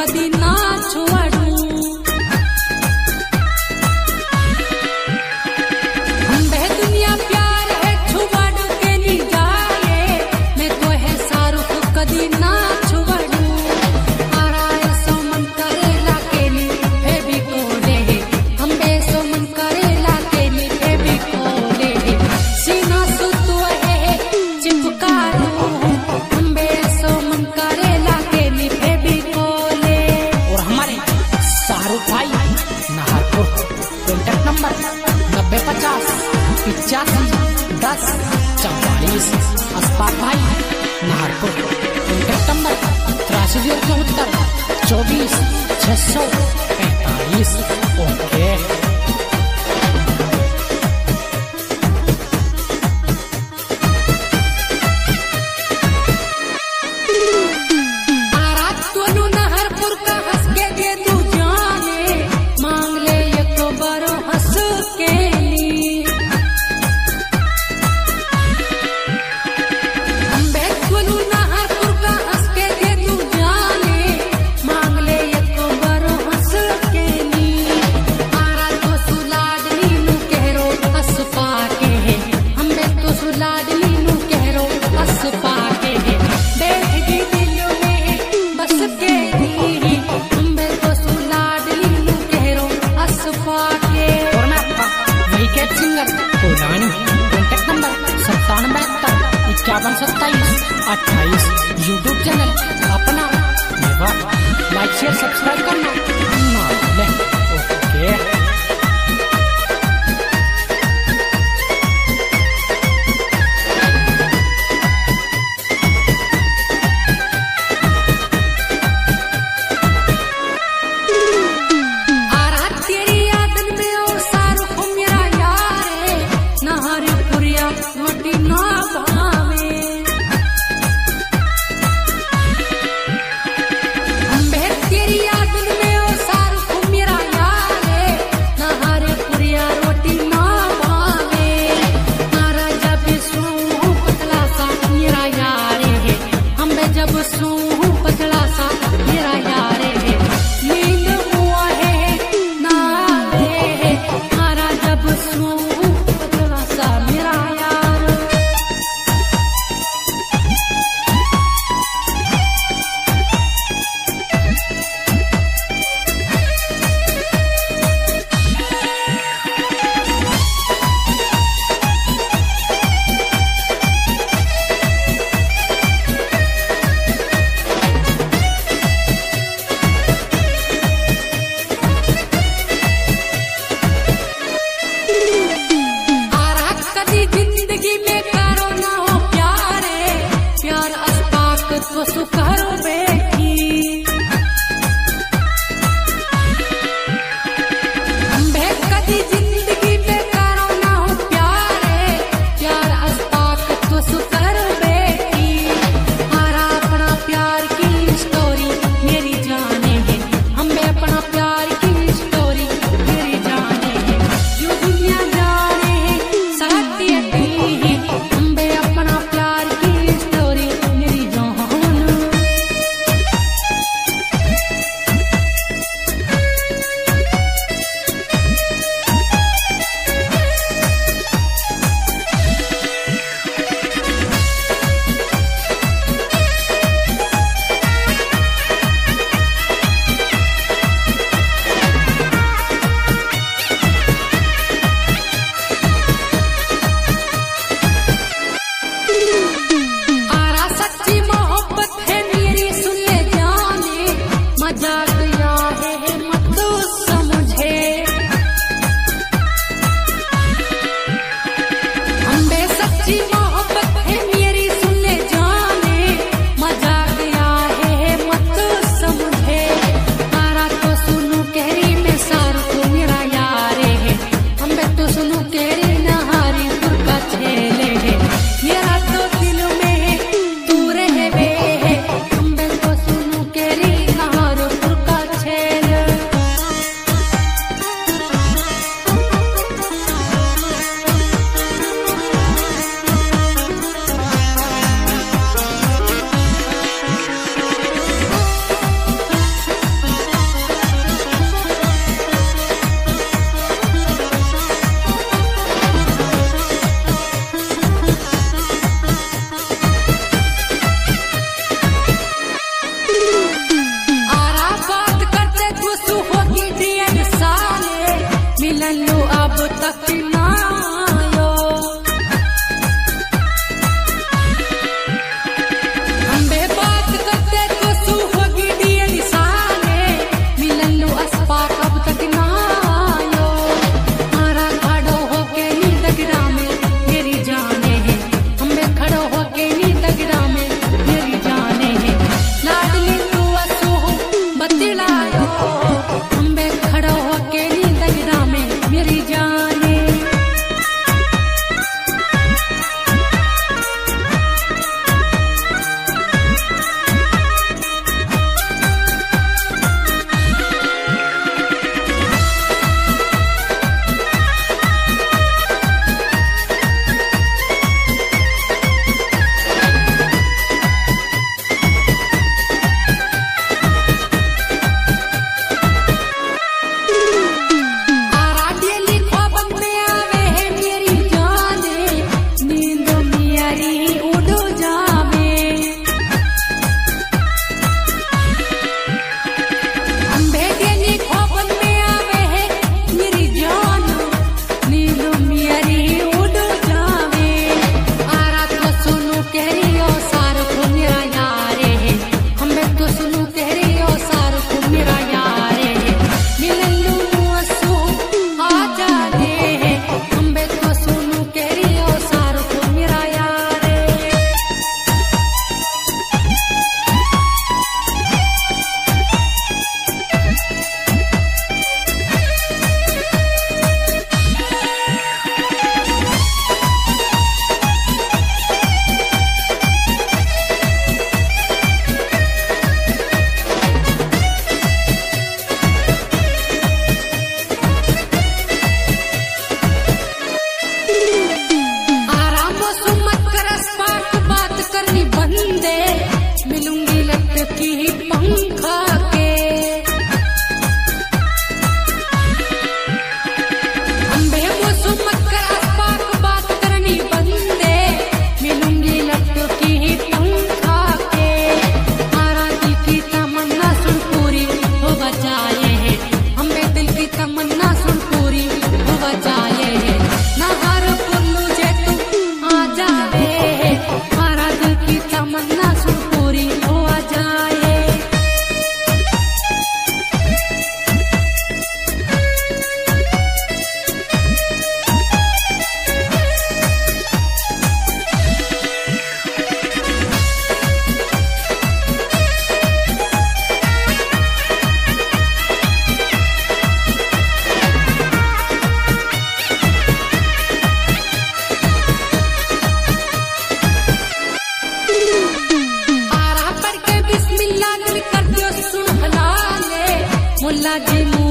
कदी ना छोड़ू। अंबे दुनिया प्यार है छुवाड़ के नी जाए, मैं तो है शाहरुख कदी ना छोड़ू। आराय सो मन करेला के नी है भी कोले, अंबे सो मन करेला के नी है भी कोले। सीना सुतो है चिपकारू, अंबे सो मन करेला के नी है भी कोले। और हमारे शाहरुख भाई नाहरपुर, कॉन्टैक्ट नंबर 9050851044। अस्पात भाई Naharpur, contact number 8374244645। Okay. Contact number 9772512728। YouTube channel अपना लाइक शेयर सब्सक्राइब करना ना भूलें। ओके। रोटी ना भावे, अंबे तेरी याद में ओ शाहरुख मेरा यार है, नहारे पुरिया रोटी ना भावे। नारा जब सू पतला सा मेरा यार है, अंबे जब सू पतला सा मेरा यार है। नींद हुआ है ना है, नारा जब सू पतला सा मेरा यार। जिंदगी में करो ना हो प्यार, प्यार अस्पाक तो सुकरो बेटी। अंबे कदी जिंदगी में करो ना हो प्यार, प्यार अस्पाक तो सुकरो बेटी। हमारा अपना प्यार की स्टोरी मेरी जाने है, अंबे अपना प्यार की स्टोरी मेरी जाने है। जो दुनिया जाने सत्य अंबे अपना प्यार की स्टोरी मेरी जान। करेला जी